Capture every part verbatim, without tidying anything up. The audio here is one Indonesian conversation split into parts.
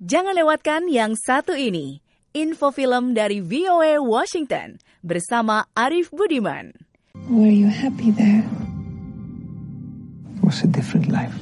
Jangan lewatkan yang satu ini, info film dari V O A Washington bersama Arif Budiman. Were you happy there? It was a different life.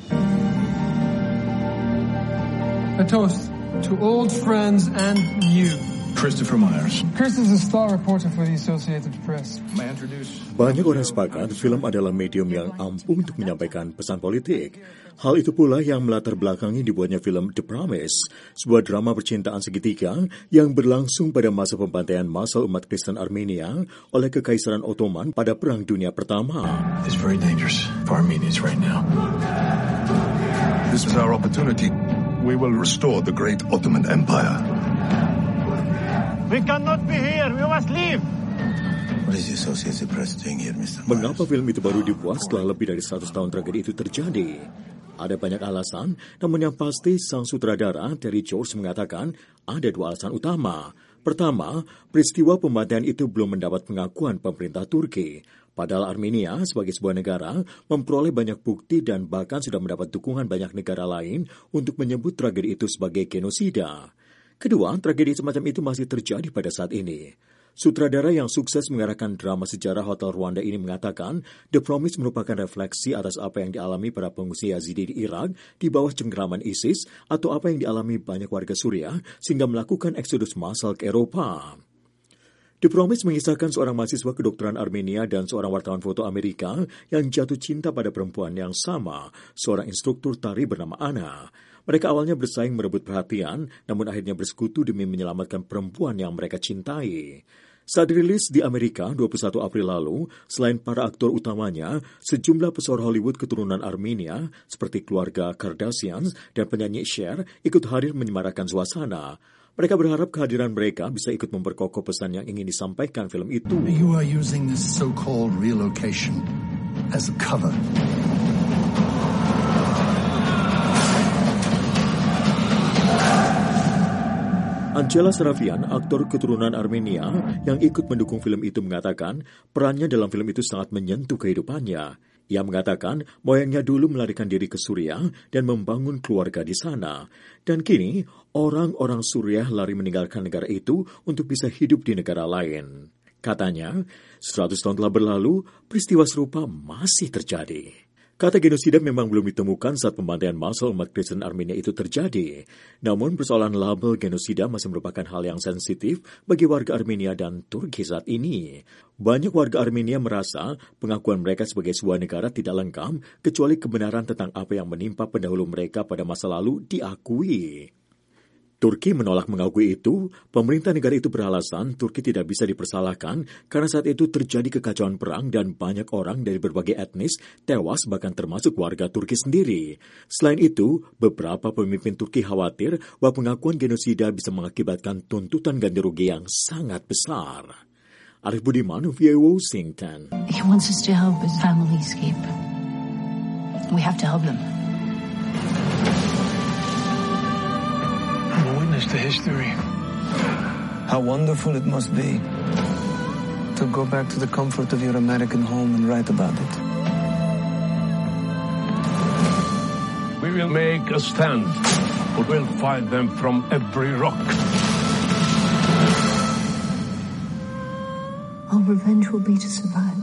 A toast to old friends and new. Christopher Myers. Chris is a star reporter for the Associated Press. May I introduce? Banyak orang sepakat film adalah medium yang ampuh untuk menyampaikan pesan politik. Hal itu pula yang melatar belakangi dibuatnya film The Promise, sebuah drama percintaan segitiga yang berlangsung pada masa pembantaian massal umat Kristen Armenia oleh Kekaisaran Ottoman pada Perang Dunia Pertama. It's very dangerous for Armenians right now. This is our opportunity. We will restore the great Ottoman Empire. We cannot be here. We must leave. What is the Associated Press doing here, Mister Mengapa film itu baru dibuat setelah lebih dari seratus tahun tragedi itu terjadi? Ada banyak alasan, namun yang pasti sang sutradara Terry George mengatakan ada dua alasan utama. Pertama, peristiwa pembantaian itu belum mendapat pengakuan pemerintah Turki. Padahal Armenia sebagai sebuah negara memperoleh banyak bukti dan bahkan sudah mendapat dukungan banyak negara lain untuk menyebut tragedi itu sebagai genosida. Kedua, tragedi semacam itu masih terjadi pada saat ini. Sutradara yang sukses mengarahkan drama sejarah Hotel Rwanda ini mengatakan The Promise merupakan refleksi atas apa yang dialami para pengungsi Yazidi di Irak di bawah cengkeraman ISIS atau apa yang dialami banyak warga Suriah sehingga melakukan eksodus massal ke Eropa. The Promise mengisahkan seorang mahasiswa kedokteran Armenia dan seorang wartawan foto Amerika yang jatuh cinta pada perempuan yang sama, seorang instruktur tari bernama Anna. Mereka awalnya bersaing merebut perhatian, namun akhirnya bersekutu demi menyelamatkan perempuan yang mereka cintai. Saat dirilis di Amerika dua puluh satu April lalu, selain para aktor utamanya, sejumlah pesohor Hollywood keturunan Armenia, seperti keluarga Kardashian dan penyanyi Cher, ikut hadir menyemarakan suasana. Mereka berharap kehadiran mereka bisa ikut memperkokoh pesan yang ingin disampaikan film itu. You are using this so-called relocation as a cover. Angela Sarafian, aktor keturunan Armenia yang ikut mendukung film itu mengatakan perannya dalam film itu sangat menyentuh kehidupannya. Ia mengatakan moyangnya dulu melarikan diri ke Suriah dan membangun keluarga di sana. Dan kini, orang-orang Suriah lari meninggalkan negara itu untuk bisa hidup di negara lain. Katanya, seratus tahun telah berlalu, peristiwa serupa masih terjadi. Kata genosida memang belum ditemukan saat pembantaian massal umat Kristen Armenia itu terjadi. Namun persoalan label genosida masih merupakan hal yang sensitif bagi warga Armenia dan Turki saat ini. Banyak warga Armenia merasa pengakuan mereka sebagai sebuah negara tidak lengkap kecuali kebenaran tentang apa yang menimpa pendahulu mereka pada masa lalu diakui. Turki menolak mengakui itu. Pemerintah negara itu beralasan Turki tidak bisa dipersalahkan karena saat itu terjadi kekacauan perang dan banyak orang dari berbagai etnis tewas bahkan termasuk warga Turki sendiri. Selain itu, beberapa pemimpin Turki khawatir bahwa pengakuan genosida bisa mengakibatkan tuntutan ganti rugi yang sangat besar. Arif Budiman, V O A Washington. He wants us to help his family escape. We have to help them. To history. How wonderful it must be to go back to the comfort of your American home and write about it. We will make a stand, but we'll fight them from every rock. Our revenge will be to survive.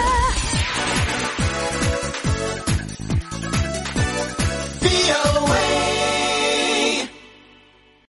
V O A